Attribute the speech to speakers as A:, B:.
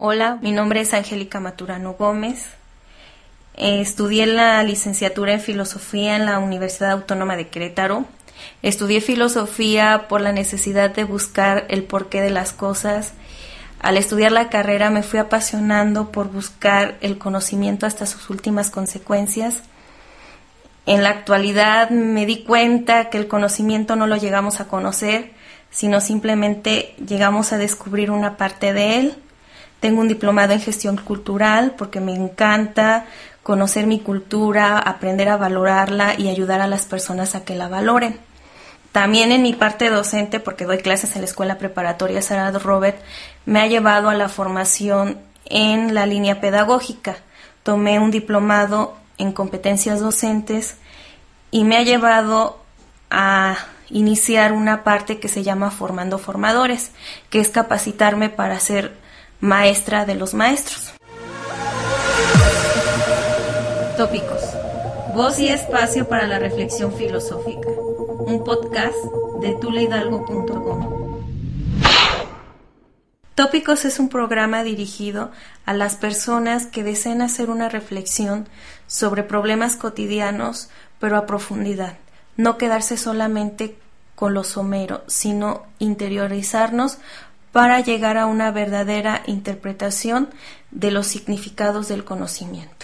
A: Hola, mi nombre es Angélica Maturano Gómez. Estudié la licenciatura en Filosofía en la Universidad Autónoma de Querétaro. Estudié Filosofía por la necesidad de buscar el porqué de las cosas. Al estudiar la carrera me fui apasionando por buscar el conocimiento hasta sus últimas consecuencias. En la actualidad me di cuenta que el conocimiento no lo llegamos a conocer, sino simplemente llegamos a descubrir una parte de él. Tengo un diplomado en gestión cultural porque me encanta conocer mi cultura, aprender a valorarla y ayudar a las personas a que la valoren. También en mi parte docente, porque doy clases en la Escuela Preparatoria Sarah Robert, me ha llevado a la formación en la línea pedagógica. Tomé un diplomado en competencias docentes y me ha llevado a iniciar una parte que se llama Formando Formadores, que es capacitarme para ser maestra de los maestros. Tópicos. Voz y espacio para la reflexión filosófica. Un podcast de tulehidalgo.com. Tópicos es un programa dirigido a las personas que desean hacer una reflexión sobre problemas cotidianos, pero a profundidad. No quedarse solamente con lo somero, sino interiorizarnos para llegar a una verdadera interpretación de los significados del conocimiento.